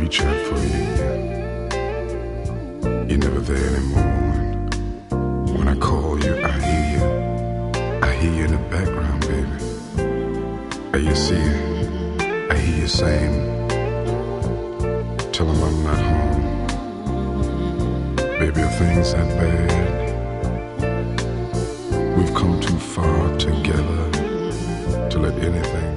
reach out for you. You're never there anymore. And when I call you, I hear you. I hear you in the background, baby. You see, I hear you saying, tell him I'm not home. Baby, are things that bad? We've come too far together to let anything